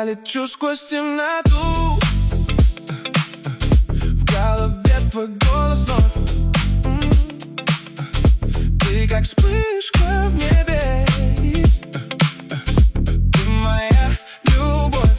Я лечу сквозь темноту, в голове твой голос вновь. Ты как вспышка в небе, ты моя любовь.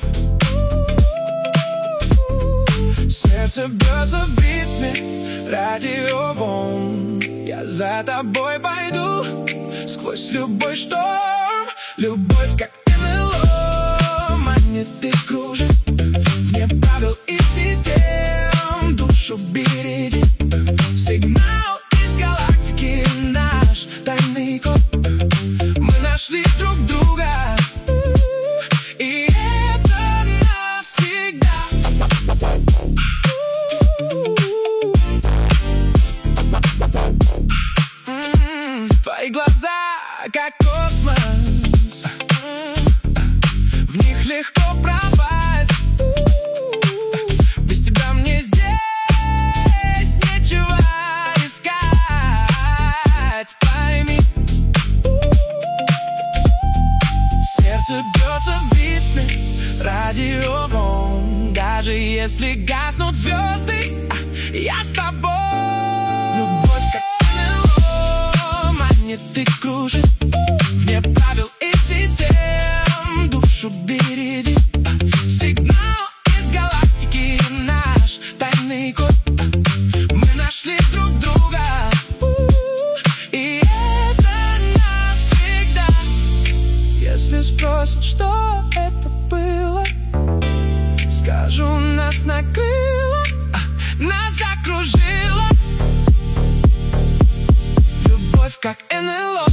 Сердце бьется в ритме радиоволн. Я за тобой пойду сквозь любой шторм. Любовь как НЛО манит и кружит, вне правил и систем душу береги. Сигнал из галактики, наш тайный код. Мы нашли друг друга, и это навсегда. Твои глаза как космос, в них легко пропасть. Без тебя мне здесь нечего искать. Пойми, сердце бьется в ритме радиоволн. Даже если гаснут звезды, я с тобой. Любовь как НЛО манит и кружит, вне правил и систем душу береги. Сигнал из галактики, наш тайный код. Мы нашли друг друга, и это навсегда. Если спросят, что это было, скажу, нас накрыло, нас закружило. Любовь как НЛО